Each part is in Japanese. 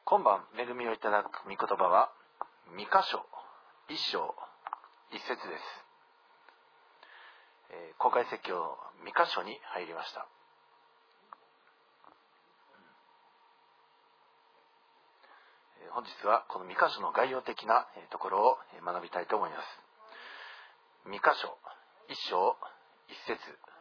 今晩恵みをいただく御言葉はミカ書1章1節です。公開説教ミカ書に入りました。本日はこのミカ書の概要的なところを学びたいと思います。ミカ書1章1節、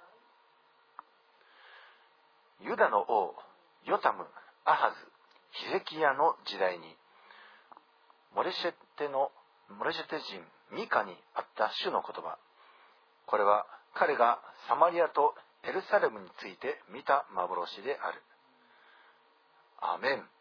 ユダの王ヨタム、アハズ、ヒゼキヤの時代にモレシェテ人ミカにあった主の言葉。これは彼がサマリアとエルサレムについて見た幻である。アーメン。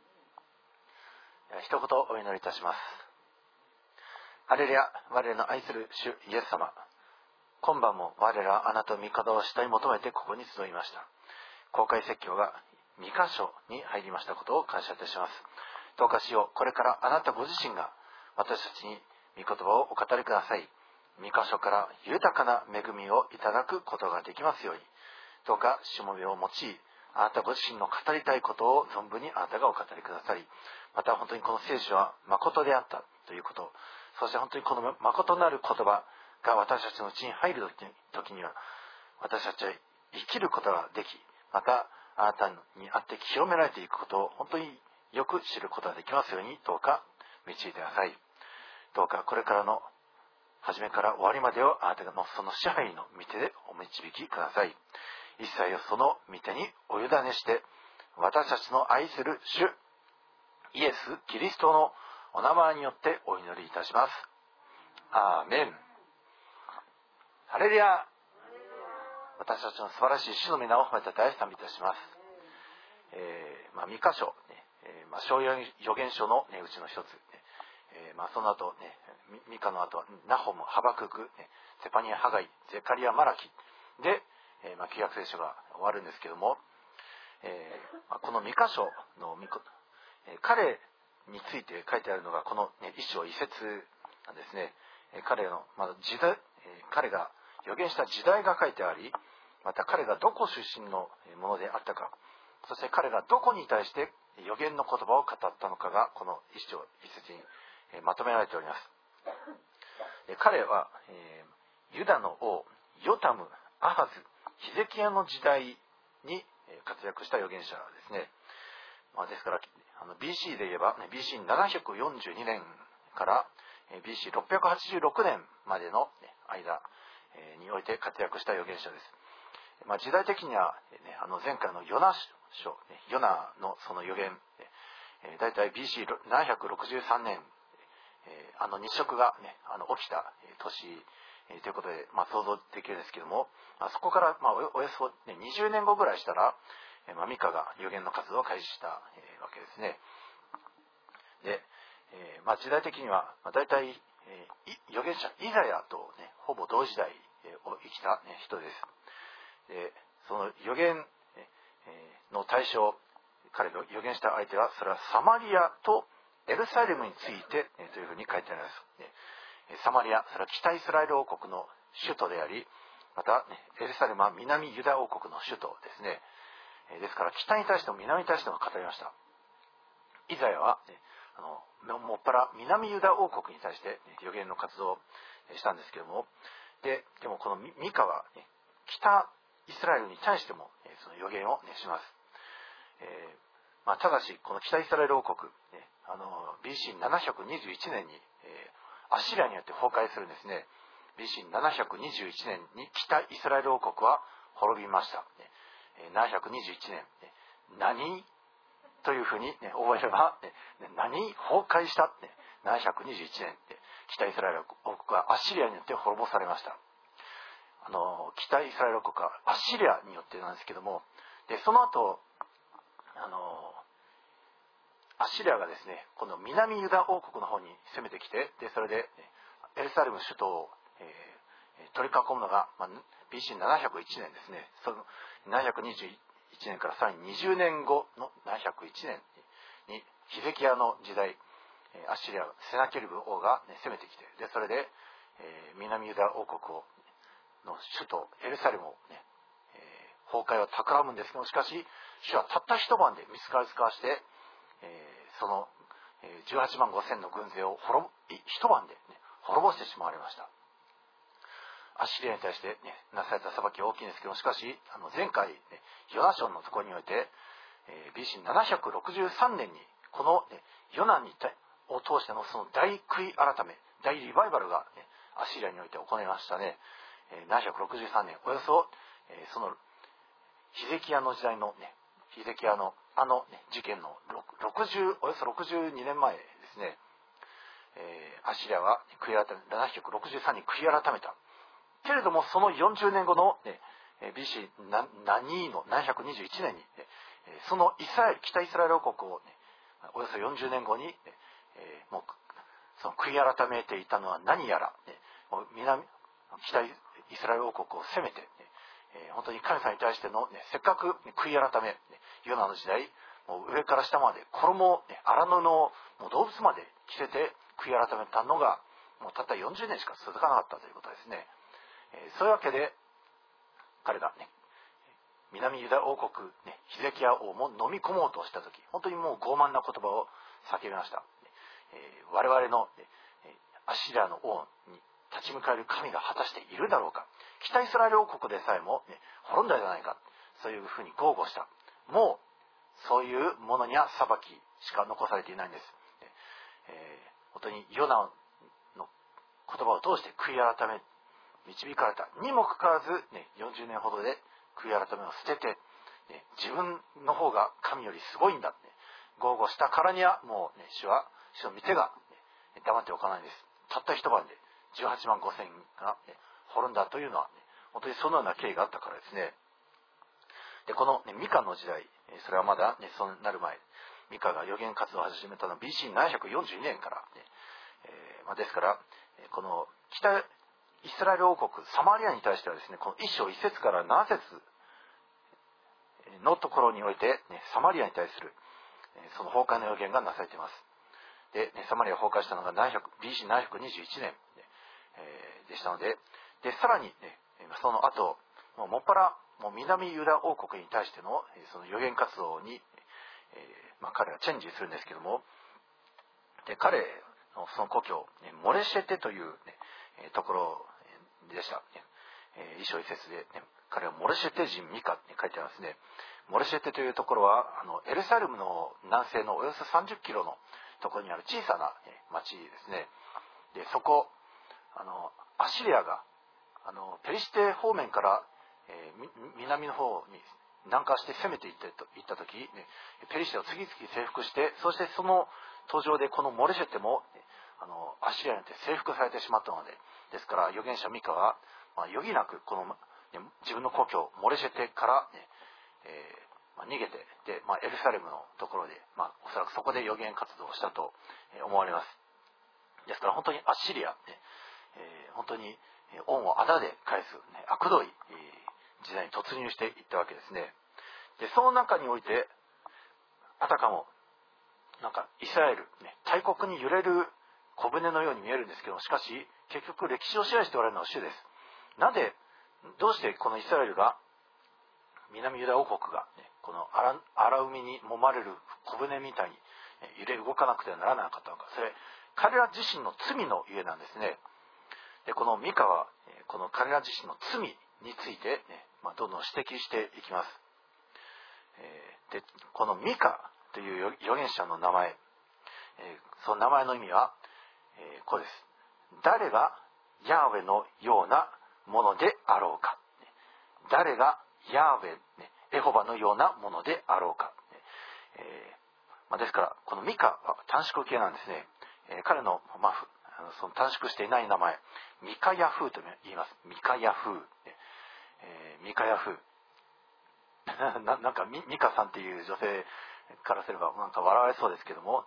一言お祈りいたします。ハレルヤ、我らの愛する主イエス様、今晩も我らあなたの御顔を主体求めてここに集いました。公開説教がミカ書に入りましたことを感謝いたします。どうかしよう、これからあなたご自身が私たちに御言葉をお語りください。ミカ書から豊かな恵みをいただくことができますように、どうかしもべを用い、あなたご自身の語りたいことを存分にあなたがお語りくださり、また本当にこの聖書は誠であったということ、そして本当にこの誠なる言葉が私たちのうちに入る時には、私たちは生きることができ、またあなたにあって清められていくことを本当によく知ることができますように、どうか導いてください。どうかこれからの初めから終わりまでをあなたのその支配の御手でお導きください。一切をその御手にお委ねして、私たちの愛する主イエス・キリストのお名前によってお祈りいたします。アーメン。ハレルヤ。私たちの素晴らしい主の皆を褒めたたえ賛美いたします。ミカ書、小預言書の、うちの一つ、その後、ミカの後はナホム、ハバクク、セパニア、ハガイ、ゼカリア、マラキで、旧約聖書が終わるんですけども、このミカ書の彼について書いてあるのがこの、一章一節なんですね。彼の時代、彼が預言した時代が書いてあり、また彼がどこ出身のものであったか、そして彼がどこに対して預言の言葉を語ったのかがこの一章一節にまとめられております。彼はユダの王ヨタム、アハズ、ヒゼキヤの時代に活躍した預言者ですね。ですからBC で言えば BC742 年から BC686 年までの間において活躍した預言者です。時代的には、前回のヨナ書、ヨナのその預言、だいたい BC763 年、日食が、起きた年ということで、想像できるんですけども、そこから、およそ、20年後ぐらいしたら、ミカが預言の活動を開始したわけですね。で、時代的には、だいたい預言者イザヤと、ほぼ同時代を生きた、人です。で、その預言の対象、彼が預言した相手は、それはサマリアとエルサレムについてというふうに書いてあります。サマリア、それは北イスラエル王国の首都であり、またエルサレムは南ユダ王国の首都ですね。ですから北に対しても南に対しても語りました。イザヤはもっぱら南ユダ王国に対して預言の活動をしたんですけども、でもこのミカは北イスラエルに対してもその預言をします。ただしこの北イスラエル王国、BC721 年にアッシリアによって崩壊するんですね。BC721 年に北イスラエル王国は滅びました。721年、何というふうに、覚えれば、何崩壊した、721年で北イスラエル王国はアッシリアによって滅ぼされました。北イスラエル王国はアッシリアによってなんですけども、でその後アッシリアがですね、この南ユダ王国の方に攻めてきて、でそれでエルサレム首都を、取り囲むのが、BC701 年ですね。その721年からさらに20年後の701年にヒゼキヤの時代、アッシリアセナケリブ王が、攻めてきて、でそれで、南ユダ王国の首都エルサレムを、崩壊を企むんですけど、しかし主はたった一晩で見つかわして、 その18万5千の軍勢を一晩で、滅ぼしてしまわれました。アッシリアに対して、なされた裁きは大きいんですけど、しかし前回、ヨナ書のところにおいて、BC763 年にこの、ヨナを通してのその大悔い改め、大リバイバルが、アッシリアにおいて行いましたね。763年、およそ、そのヒゼキヤの時代のヒゼキヤの事件のおよそ62年前ですね。アッシリアは763に悔い改めた。けれどもその40年後の、BC 7の721年に、その北イスラエル王国を、およそ40年後に、もうその悔い改めていたのは何やら、北イスラエル王国を攻めて、本当に神様に対しての、せっかく悔い改め、ヨナの時代、もう上から下まで衣を、荒布をもう動物まで着せて悔い改めたのがもうたった40年しか続かなかったということですね。そういうわけで彼が南ユダ王国、ヒゼキヤ王も飲み込もうとした時、本当にもう傲慢な言葉を叫びました。我々のアッシリアの王に立ち向かえる神が果たしているだろうか。北イスラエル王国でさえも、滅んだじゃないか。そういうふうに豪語した。もうそういうものには裁きしか残されていないんです。本当にヨナの言葉を通して悔い改め導かれたにもかかわらず、40年ほどで悔い改めを捨てて、自分の方が神よりすごいんだ、豪語したからにはもう、主の御手が、黙っておかないんです。たった一晩で18万5千が、滅んだというのは、本当にそのような経緯があったからですね。でこの、ミカの時代、それはまだ、そうなる前、ミカが預言活動を始めたのは BC742 年から、ですからこの北イスラエル王国サマリアに対してはですね、この1章1節から7節のところにおいて、サマリアに対するその崩壊の予言がなされています。で、サマリアを崩壊したのがBC721 年でしたので、さらに、その後もっぱら南ユダ王国に対してのその予言活動に、彼はチェンジするんですけども、で彼のその故郷モレシェテという、ところでした。一章一節で、彼はモレシェテ人ミカって書いてありますね。モレシェテというところはエルサレムの南西のおよそ30キロのところにある小さな町ですね。でそこアシリアがペリシテ方面から、南の方に南下して攻めていった時、ペリシテを次々征服して、そしてその途上でこのモレシェテもアシリアによって征服されてしまったので、ですから預言者ミカは、余儀なくこの、自分の故郷モレシェテから、逃げてで、エルサレムのところで、おそらくそこで預言活動をしたと思われます。ですから本当にアシリア、本当に恩をあだで返す、悪どい時代に突入していったわけですね。でその中においてあたかもなんかイスラエル、大国に揺れる小舟のように見えるんですけども、しかし結局歴史を支配しておられるのは主です。どうしてこのイスラエルが、南ユダ王国が、この荒海に揉まれる小舟みたいに揺れ動かなくてはならなかったのか。それ彼ら自身の罪のゆえなんですね。でこのミカはこの彼ら自身の罪について、どんどん指摘していきます。でこのミカという預言者の名前、その名前の意味は、こうです。誰がヤーウェのようなものであろうか。誰がヤーウェ、エホバのようなものであろうか。ですからこのミカは短縮形なんですね。彼の、その短縮していない名前、ミカヤフーと言います。ミカヤフー。ミカヤフー。なんかミカさんっていう女性からすればなんか笑われそうですけども、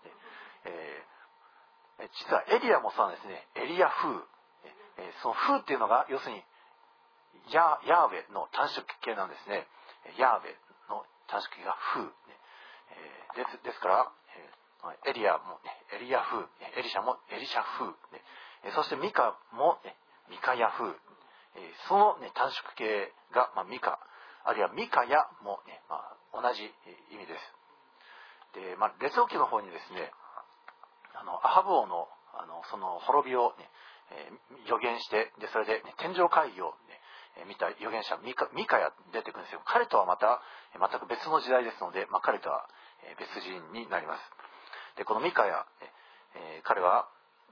実はエリアもそうなんですね。エリアフー。そのフーっていうのが要するにヤーウェの短縮形なんですね。ヤーウェの短縮形がフー。ですから、エリアも、エリアフー、エリシャもエリシャフー、そしてミカも、ミカヤフー、その、短縮形が、ミカあるいはミカヤも、同じ意味です。 で、列王記の方にですね、アハブ王のその滅びを、ね、予言して、でそれで、ね、天上会議を、ね、見た預言者ミカヤ出てくるんですよ。彼とはまた全く別の時代ですので、彼とは別人になります。でこのミカヤ、彼は、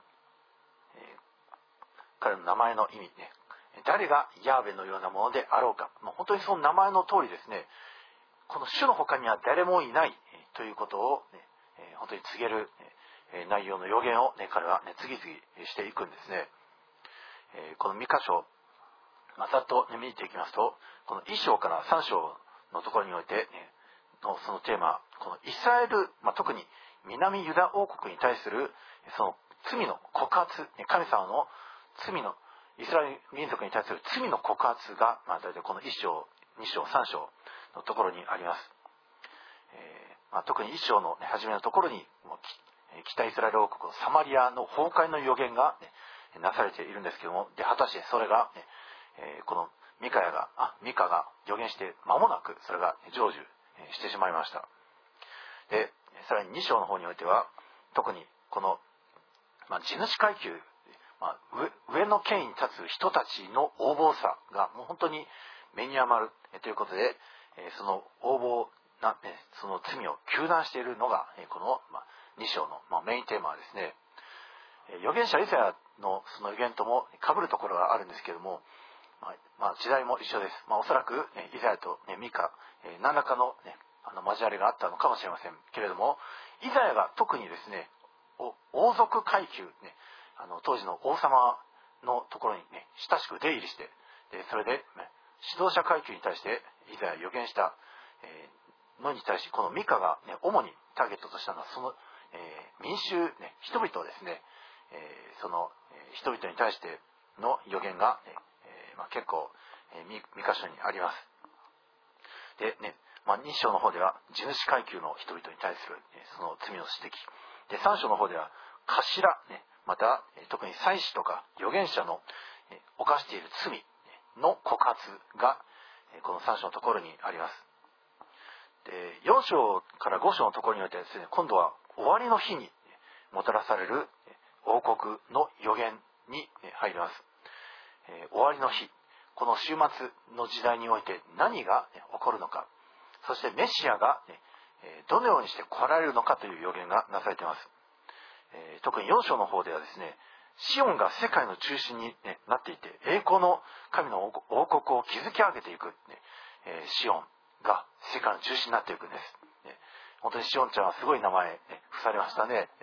彼の名前の意味ね、誰がヤーベのようなものであろうか、本当にその名前の通りですね、この主の他には誰もいないということを、ね、本当に告げる内容の予言を、ね、彼は、ね、次々していくんですね。この2箇所、ざっと、ね、見ていきますと、この1章から3章のところにおいて、ね、そのテーマ、このイスラエル、特に南ユダ王国に対するその罪の告発、神様の罪のイスラエル民族に対する罪の告発が、大体この1章、2章、3章のところにあります。特に1章の、ね、初めのところに北イスラエル王国サマリアの崩壊の予言が、ね、なされているんですけども、で果たしてそれが、ね、このミカが予言して間もなくそれが成就してしまいました。でさらに2章の方においては、特にこの、地主階級、上の権威に立つ人たちの横暴さがもう本当に目に余るということで、その横暴な、その罪を糾弾しているのがこの2章のメインテーマですね。預言者イザヤのその預言とも被るところがあるんですけれども、時代も一緒です。おそらくイザヤとミカ、何らかの、交わりがあったのかもしれませんけれども、イザヤが特にですね、王族階級、当時の王様のところに、親しく出入りして、でそれで、指導者階級に対してイザヤ預言した、のに対し、このミカが、主にターゲットとしたのはその、民衆、人々ですね、その人々に対しての予言が、結構、2箇所にあります。でね、2章の方では地主階級の人々に対する、その罪の指摘で、3章の方では頭、また特に祭司とか預言者の犯している罪の告発がこの3章のところにあります。で4章から5章のところにおいてはですね、今度は終わりの日にもたらされる王国の予言に入ります。終わりの日、この終末の時代において何が起こるのか、そしてメシアがどのようにして来られるのかという予言がなされています。特に4章の方ではですね、シオンが世界の中心になっていて、栄光の神の王国を築き上げていく、シオンが世界の中心になっていくんです。本当にシオンちゃんはすごい名前付されましたね。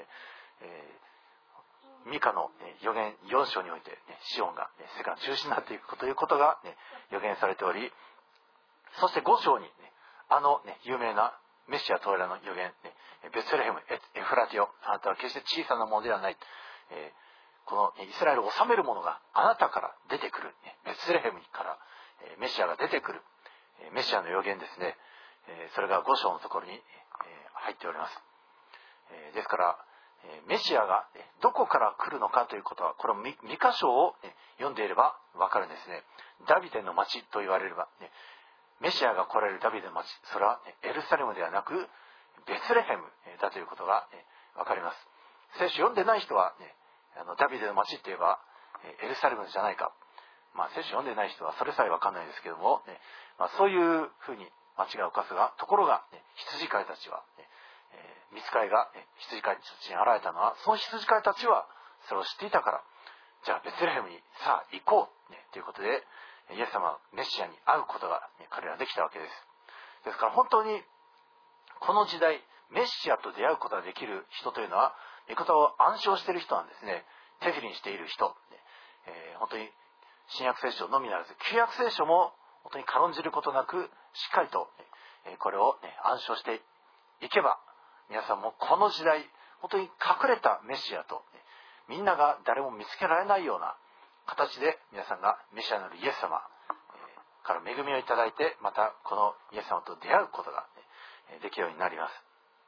ミカの予言4章において、シオンが世界の中心になっていくということが予言されており、そして5章に有名なメシア到来の予言、ベツレヘム、エフラティオ、あなたは決して小さなものではない、このイスラエルを治める者があなたから出てくる、ベツレヘムからメシアが出てくる、メシアの予言ですね。それが5章のところに入っております。ですからメシアがどこから来るのかということは、この2箇所を読んでいれば分かるんですね。ダビデの町と言われれば、メシアが来られるダビデの町、それはエルサレムではなくベツレヘムだということが分かります。聖書読んでない人は、ダビデの町って言えばエルサレムじゃないか、聖書読んでない人はそれさえ分かんないですけども、そういうふうに間違いを犯すが、ところが羊飼いたちは、御使いが羊飼いたちに現れたのは、その羊飼いたちはそれを知っていたから、じゃあベツレヘムにさあ行こう、ということで、イエス様メシアに会うことが、彼らはできたわけです。ですから本当にこの時代メシアと出会うことができる人というのは、御言葉を暗唱している人なんですね。手振りにしている人、本当に新約聖書のみならず旧約聖書も本当に軽んじることなくしっかりとこれを暗唱していけば、皆さんもこの時代本当に隠れたメシアと、みんなが誰も見つけられないような形で皆さんがメシアなるイエス様から恵みをいただいて、またこのイエス様と出会うことができるようになります。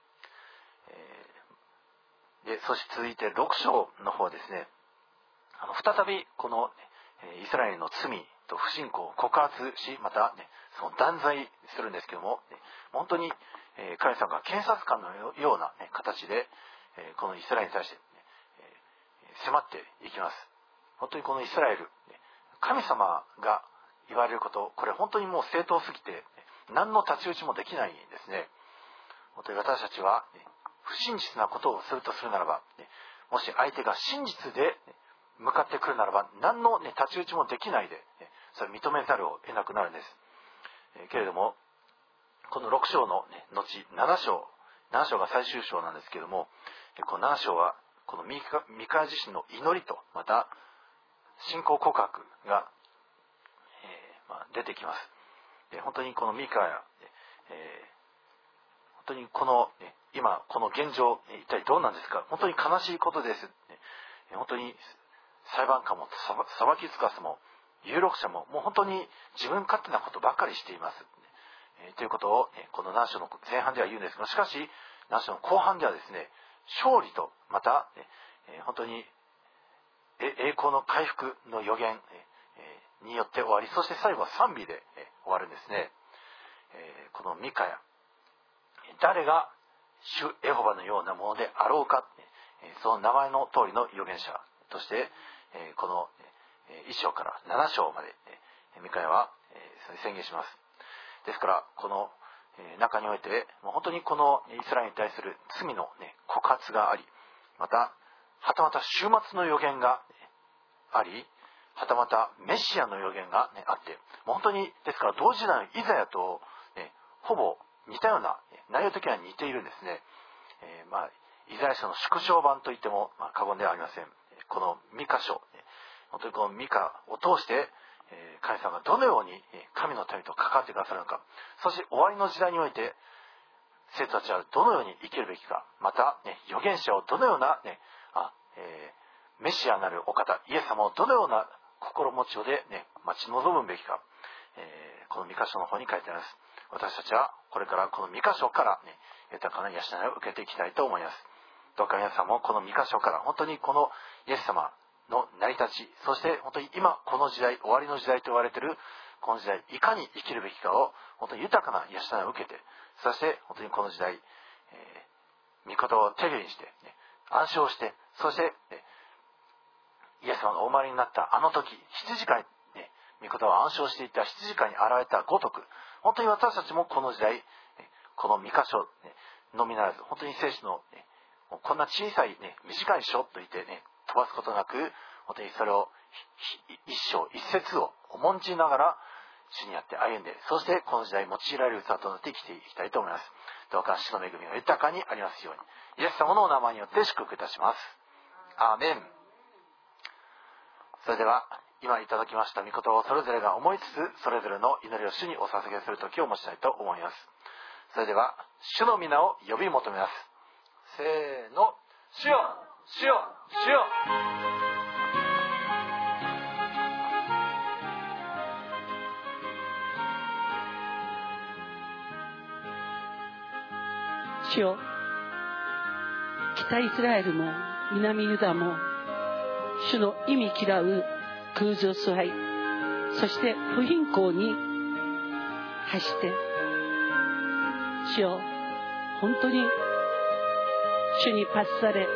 でそして続いて6章の方ですね、再びこのイスラエルの罪と不信仰を告発し、また、その断罪するんですけども、本当に神様が検察官のような、形で、このイスラエルに対して、迫っていきます。本当にこのイスラエル、神様が言われること、これ本当にもう正当すぎて何の太刀打ちもできないんですね。本当に私たちは不真実なことをするとするならば、もし相手が真実で向かってくるならば、何の太刀打ちもできないでそれを認めざるを得なくなるんです。けれども、この6章の後7章が最終章なんですけれども、この7章はこのミカヤ自身の祈りと、また信仰告白が、出てきます。本当にこのミカヤ、本当にこの今この現状、一体どうなんですか。本当に悲しいことです。本当に裁判官も裁きつかすも有力者ももう本当に自分勝手なことばかりしています。ということをこの7章の前半では言うんですが、しかし7章の後半ではですね、勝利とまた本当に栄光の回復の予言によって終わり、そして最後は賛美で終わるんですね。このミカヤ、誰が主エホバのようなものであろうか、その名前の通りの預言者としてこの1章から7章までミカヤは宣言します。ですからこの中においてもう本当にこのイスラエルに対する罪の告発があり、またはたまた終末の予言があり、はたまたメシアの予言が、あって、もう本当にですから同時代のイザヤと、ほぼ似たような内容的には似ているんですね。イザヤ書の縮小版といっても、過言ではありません。このミカ書、本当にこのミカを通して神様がどのように神の民と関わってくださるのか、そして終わりの時代において生徒たちはどのように生きるべきか、また、預言者をどのような、メシアなるお方イエス様をどのような心持ちをで、待ち望むべきか、このミカ書の方に書いてあります。私たちはこれからこのミカ書から、豊かな養いを受けていきたいと思います。どうか皆さんもこのミカ書から本当にこのイエス様の成り立ち、そして本当に今この時代、終わりの時代と言われているこの時代、いかに生きるべきかを本当に豊かな養いを受けて、そして本当にこの時代、御言葉を手にして、暗唱して、そして、イエス様がお生まれになったあの時、羊飼い、御言葉を暗唱していた羊飼いに現れたごとく、本当に私たちもこの時代、この御箇所のみならず、本当に聖書の、こんな小さい、短い書と言って飛ばすことなく、本当にそれを一章一節を重んじながら主にあって歩んで、そしてこの時代用いられる器となって生きていきたいと思います。どうか主の恵みが豊かにありますように、イエス様のお名前によって祝福いたします。アーメン。それでは今いただきました御言葉をそれぞれが思いつつ、それぞれの祈りを主にお捧げする時を持ちたいと思います。それでは主の皆を呼び求めます。せーの、主よ主よ主よ。 主よ、北イスラエルも南ユダも主の忌み嫌う空女崇拝、そして不貧困に走って、主よ、本当に主に罰され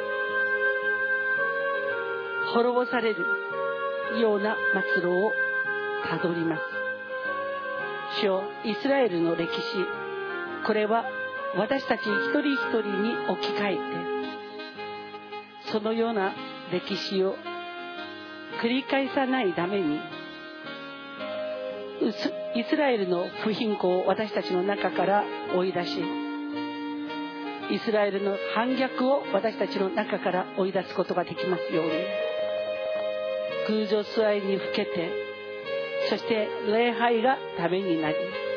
滅ぼされるような末路をたどります。主よ、イスラエルの歴史、これは私たち一人一人に置き換えて、そのような歴史を繰り返さないために、イスラエルの不貧困を私たちの中から追い出し、イスラエルの反逆を私たちの中から追い出すことができますように、空女崇拝にふけて、そして礼拝がためになり、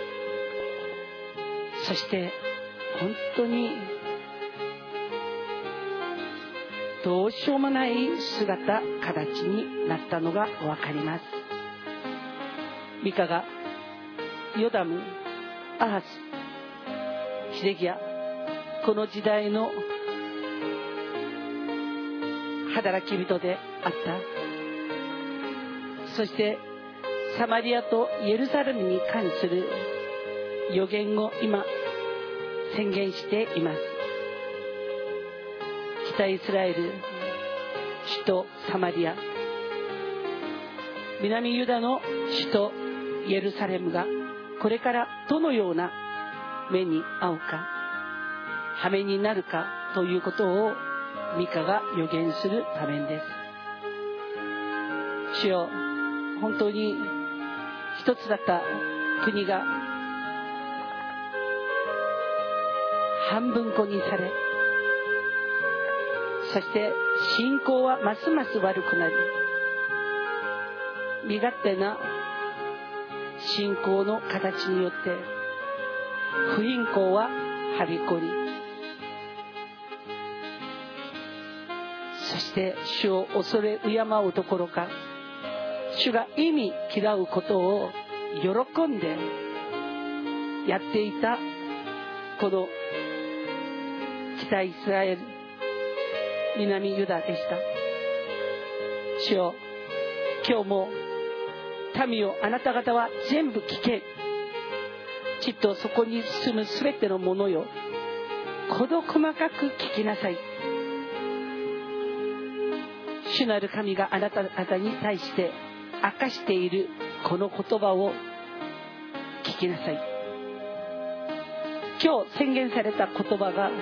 そして本当にどうしようもない姿形になったのが分かります。ミカがヨダム、アハス、ヒデギヤ、この時代の働き人であった。そしてサマリアとエルサレムに関する予言を今宣言しています。北イスラエル、首都サマリア、南ユダの首都イエルサレムがこれからどのような目に遭うか、羽目になるかということをミカが予言する場面です。主よ、本当に一つだった国が半分こにされ、そして信仰はますます悪くなり、身勝手な信仰の形によって不貧困ははびこり、そして主を恐れ敬うどころか、主が忌み嫌うことを喜んでやっていたこの北イスラエル、南ユダでした。主よ、今日も民をあなた方は全部聞け。ちっとそこに住むすべてのものよ、事細かく聞きなさい。主なる神があなた方に対して明かしているこの言葉を聞きなさい。今日宣言された言葉が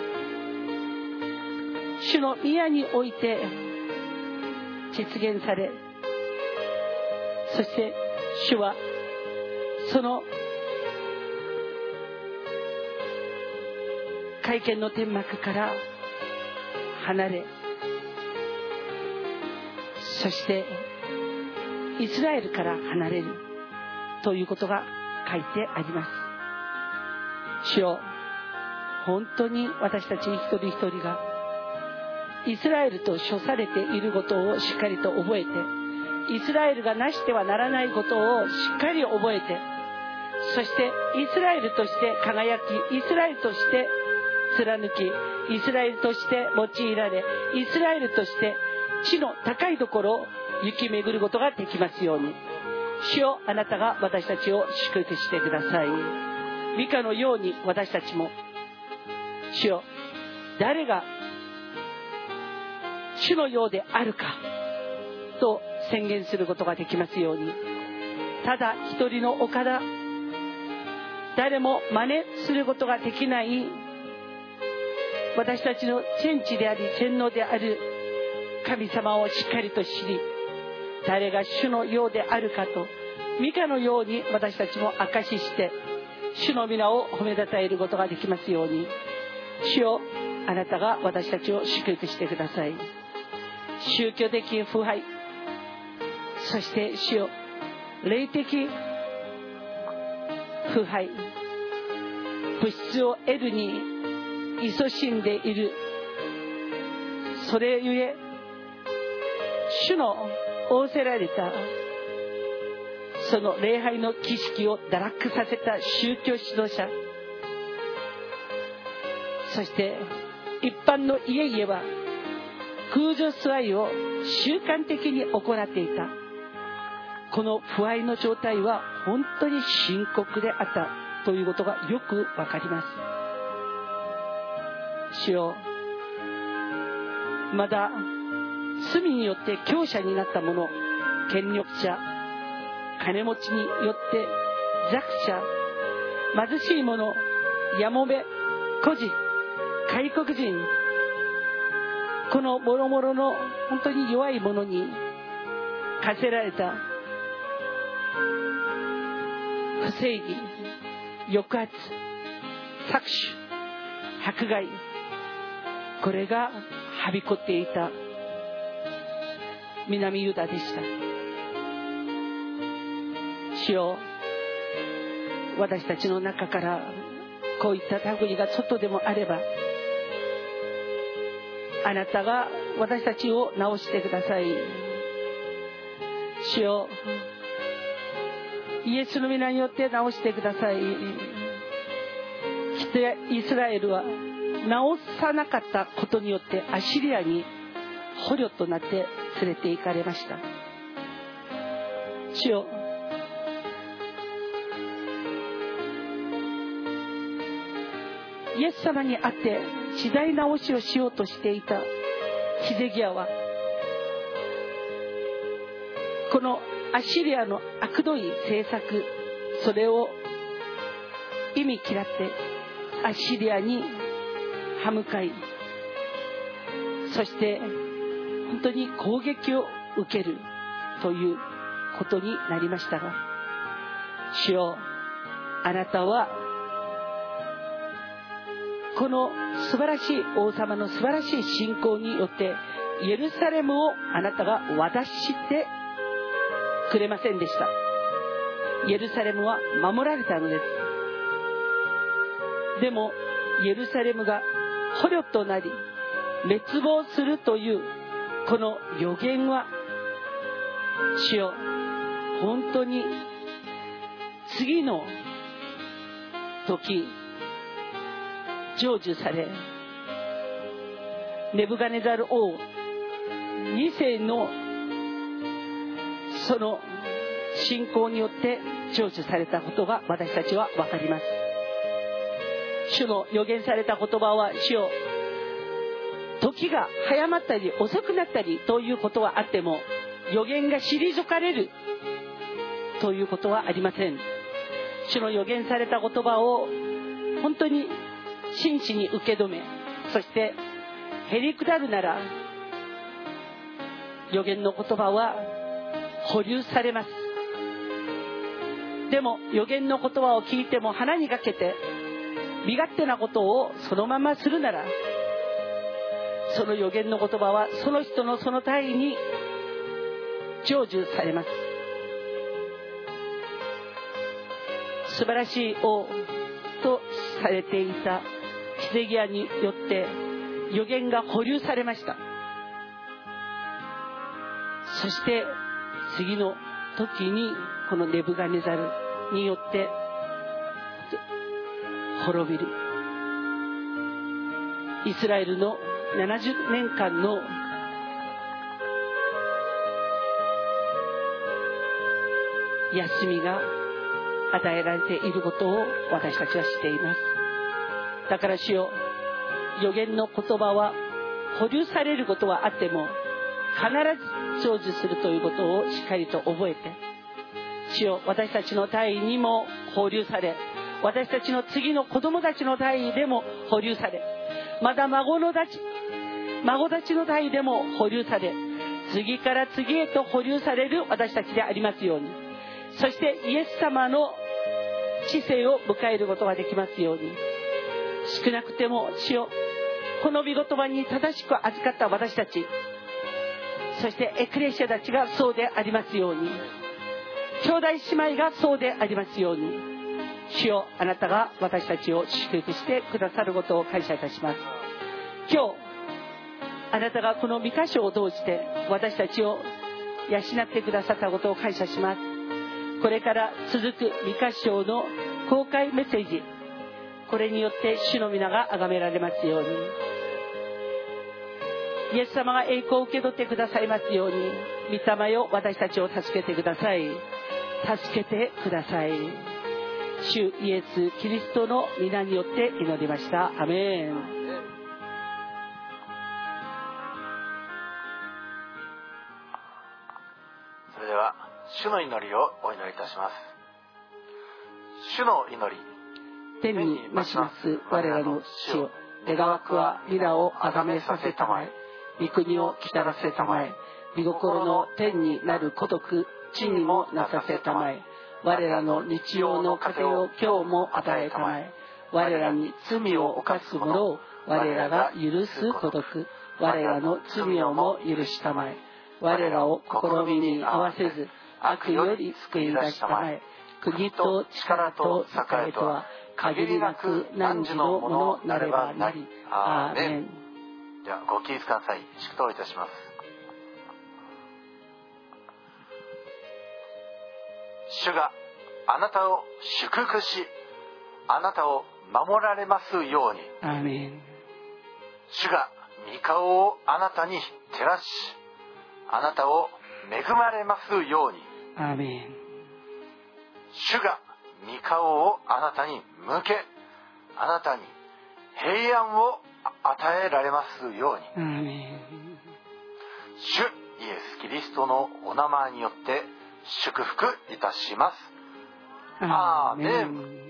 主の宮において実現され、そして主はその会見の天幕から離れ、そしてイスラエルから離れるということが書いてあります。主よ、本当に私たち一人一人がイスラエルと処されていることをしっかりと覚えて、イスラエルがなしてはならないことをしっかり覚えて、そしてイスラエルとして輝き、イスラエルとして貫き、イスラエルとして用いられ、イスラエルとして地の高いところを行き巡ることができますように。主よ、あなたが私たちを祝福してください。ミカのように私たちも、主よ、誰が主のようであるかと宣言することができますように。ただ一人の岡田、誰も真似することができない私たちの天地であり洗脳である神様をしっかりと知り、誰が主のようであるかとミカのように私たちも証しして主の皆を褒めたたえることができますように。主よ、あなたが私たちを祝福してください。宗教的腐敗、そして主よ、霊的腐敗、物質を得るに勤しんでいる。それゆえ主の仰せられたその礼拝の儀式を堕落させた宗教指導者、そして一般の家々は空女崇拝を習慣的に行っていた。この不愛の状態は本当に深刻であったということがよくわかります。主よ、まだ罪によって強者になった者、権力者、金持ちによって弱者、貧しい者、やもめ、孤児、外国人、このもろもろの本当に弱い者に課せられた不正義、抑圧、搾取、迫害、これがはびこっていた南ユダでした。主よ、私たちの中からこういった類が外でもあれば、あなたが私たちを直してください。主よ、イエスの皆によって直してください。北イスラエルは直さなかったことによってアシリアに捕虜となって連れて行かれました。主よ、 イエス様に会って時代直しをしようとしていたヒゼキヤは、このアッシリアの悪どい政策、それを忌み嫌ってアッシリアに歯向かい、そして本当に攻撃を受けるということになりましたが、主よ、あなたはこの素晴らしい王様の素晴らしい信仰によってエルサレムをあなたが渡してくれませんでした。エルサレムは守られたのです。でもエルサレムが捕虜となり滅亡するというこの予言は、主よ、本当に次の時成就され、ネブカネザル王2世のその信仰によって成就されたことが私たちは分かります。主の予言された言葉は、主よ、時が早まったり遅くなったりということはあっても、予言が退かれるということはありません。主の予言された言葉を本当に真摯に受け止め、そしてへりくだるなら予言の言葉は保留されます。でも予言の言葉を聞いても鼻にかけて身勝手なことをそのままするなら、その予言の言葉はその人のその体に成就されます。素晴らしい王とされていたヒゼキヤによって予言が保留されました。そして次の時にこのネブカネザルによって滅びる。イスラエルの70年間の休みが与えられていることを私たちは知っています。だから主よ、予言の言葉は保留されることはあっても必ず成就するということをしっかりと覚えて、主よ、私たちの代にも保留され、私たちの次の子供たちの代でも保留され、また孫たちの代でも保留され、次から次へと保留される私たちでありますように、そしてイエス様の知性を迎えることができますように、少なくても主よ、この御言葉に正しく預かった私たち、そしてエクレシアたちがそうでありますように、兄弟姉妹がそうでありますように、主よ、あなたが私たちを祝福してくださることを感謝いたします。今日あなたがこの御箇所を通して私たちを養ってくださったことを感謝します。これから続く御箇所の公開メッセージ、これによって主の皆が崇められますように、イエス様が栄光を受け取ってくださいますように、御霊よ、私たちを助けてください。助けてください。主イエス・キリストの皆によって祈りました。アメン。 それでは主の祈りをお祈りいたします。主の祈り。 天に増します我らの主よ、願わくは皆をあがめさせたまえ、御国を来たらせたまえ、御心の天になる如く地にもなさせたまえ、我らの日曜の糧を今日も与えたまえ、我らに罪を犯す者を我らが許す如く我らの罪をも許したまえ、我らを試みに合わせず悪より救い出したまえ、国と力と栄とは限りなく汝のものなればなり。アーメン。 ではご起立ください。祝祷いたします。主があなたを祝福し、あなたを守られますように。 アーメン。 主が御顔をあなたに照らし、あなたを恵まれますように。 アーメン。 主が御顔をあなたに向け、あなたに平安を与えられますように。主イエス・キリストのお名前によって祝福いたします。アーメン。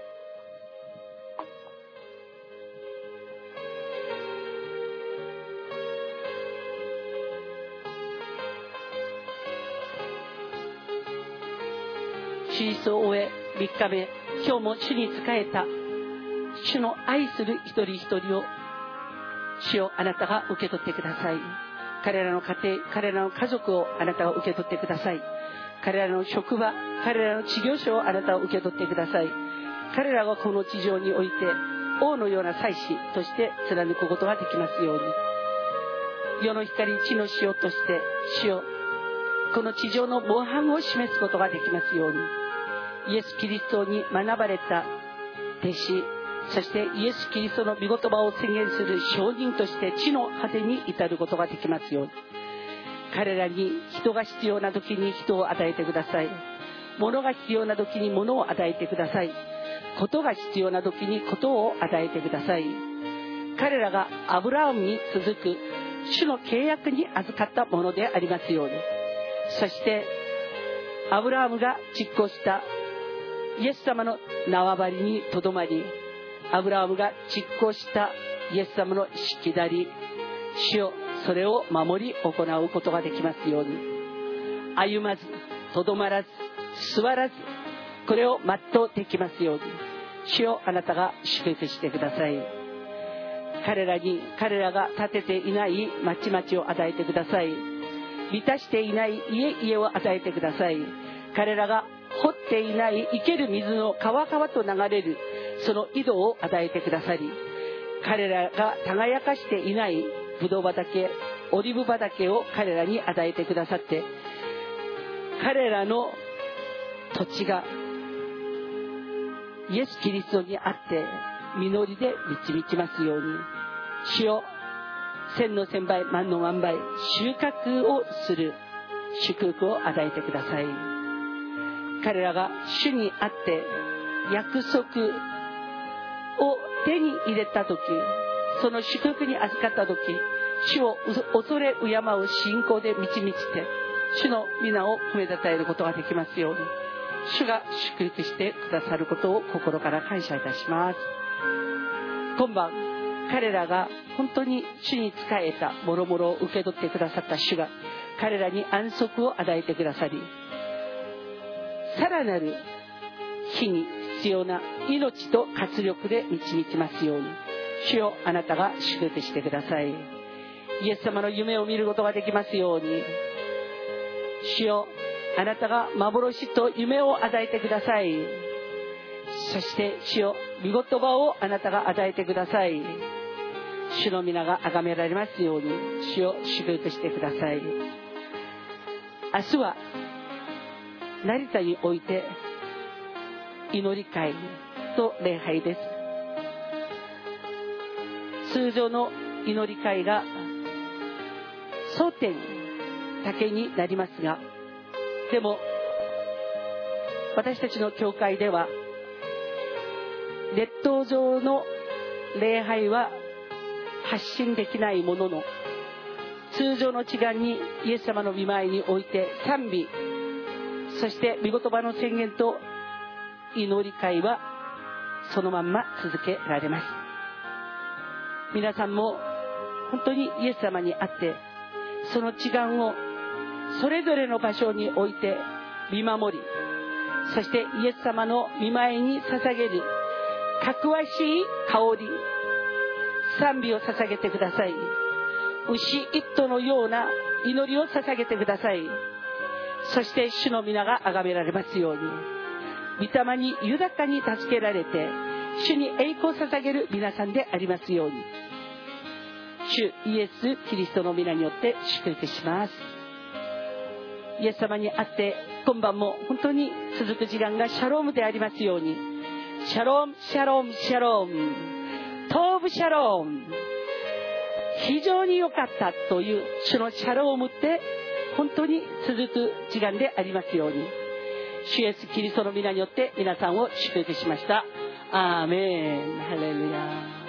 シリーズを終え3日目、今日も主に仕えた主の愛する一人一人を主よ、あなたが受け取ってください。彼らの家庭、彼らの家族をあなたが受け取ってください。彼らの職場、彼らの事業所をあなたが受け取ってください。彼らがこの地上において王のような祭司として貫くことができますように。世の光、地の塩として主よ、この地上の模範を示すことができますように。イエス・キリストに学ばれた弟子、そしてイエス・キリストの御言葉を宣言する証人として地の果てに至ることができますように。彼らに人が必要な時に人を与えてください。物が必要な時に物を与えてください。ことが必要な時にことを与えてください。彼らがアブラハムに続く主の契約に預かったものでありますように。そしてアブラハムが実行したイエス様の縄張りにとどまり、アブラハムが実行したイエス様のしきたり、主よ、それを守り行うことができますように。歩まず、とどまらず、座らず、これを全うできますように。主よ、あなたが祝福してください。彼らが建てていない町々を与えてください。満たしていない家を与えてください。彼らが掘っていない生ける水の川々と流れるその井戸を与えてくださり、彼らが耕かしていないブドウ畑、オリーブ畑を彼らに与えてくださって、彼らの土地がイエス・キリストにあって実りで満ち満ちますように。主よ、千の千倍、万の万倍、収穫をする祝福を与えてください。彼らが主にあって約束を手に入れた時、その祝福に預かった時、主を恐れ敬う信仰で満ち満ちて主の皆を褒めたたえることができますように。主が祝福してくださることを心から感謝いたします。今晩、彼らが本当に主に仕えたもろもろを受け取ってくださった主が彼らに安息を与えてくださり、さらなる日に必要な命と活力で満ち満ちますように。主よ、あなたが祝福してください。イエス様の夢を見ることができますように。主よ、あなたが幻と夢を与えてください。そして主よ、御言葉をあなたが与えてください。主の皆が崇められますように。主を祝福してください。明日は成田において祈り会と礼拝です。通常の祈り会が争点だけになりますが、でも私たちの教会ではネット上の礼拝は発信できないものの、通常の時間にイエス様の御前において賛美、そして御言葉の宣言と祈り会はそのまんま続けられます。皆さんも本当にイエス様にあってその時間をそれぞれの場所において見守り、そしてイエス様の御前に捧げるかくわしい香り、賛美を捧げてください。牛一頭のような祈りを捧げてください。そして主の皆が崇められますように。御霊に豊かに助けられて主に栄光を捧げる皆さんでありますように。主イエス・キリストの皆によって祝福します。イエス様にあって今晩も本当に続く時間がシャロームでありますように。シャローム、シャローム、シャローム、トーブシャローム、非常に良かったという主のシャロームって本当に続く時間でありますように。主イエスキリストの皆によって皆さんを祝福しました。アーメン。ハレルヤ。